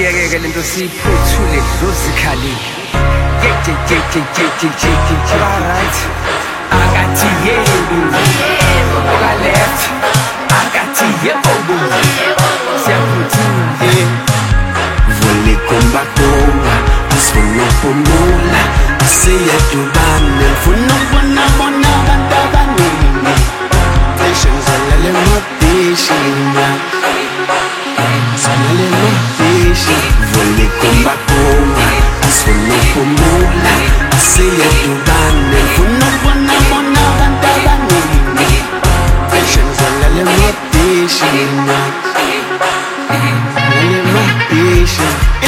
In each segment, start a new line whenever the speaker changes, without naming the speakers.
uyeke lento siyiphuthule dlozikhali right akathi yebo oka left akathi yebo siyaphuthule
vole komba komba asifuna uphumula asiyadubane mfuna ukubona abantu abaningi patience alale mabishina salale mabishi vole komba komba asifuna uphumula asiyadubane mfuna ukubona abantu abaningi patience alale mabishina salale mabishi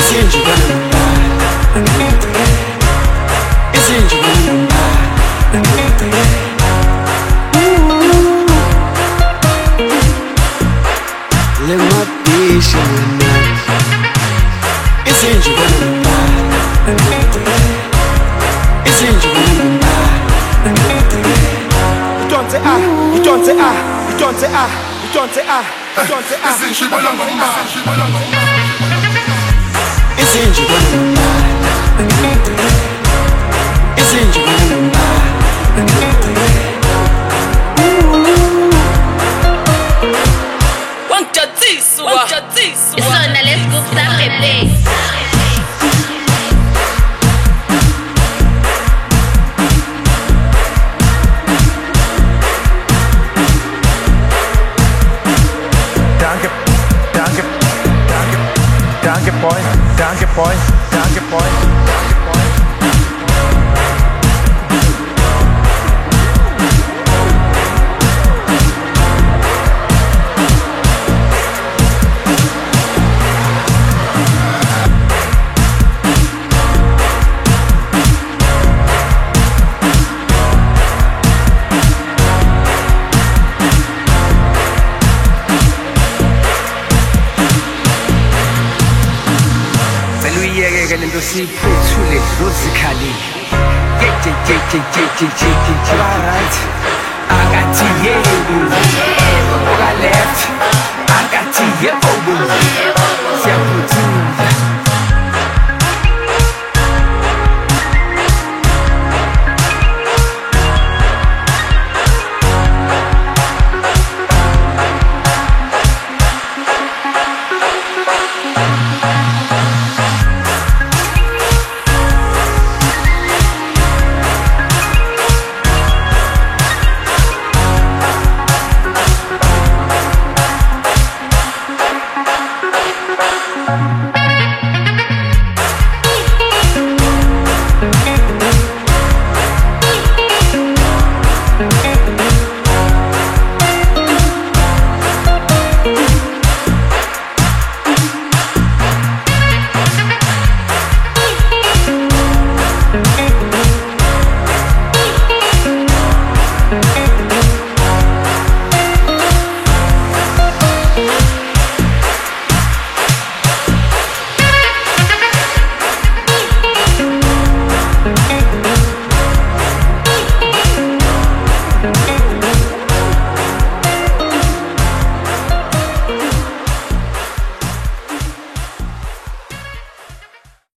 Isona lesikusa pepe.
Danke boy.
uyeke lento siyiphuthule dlozikhali right akathi yebo oka left akathi yebo siyaphuthula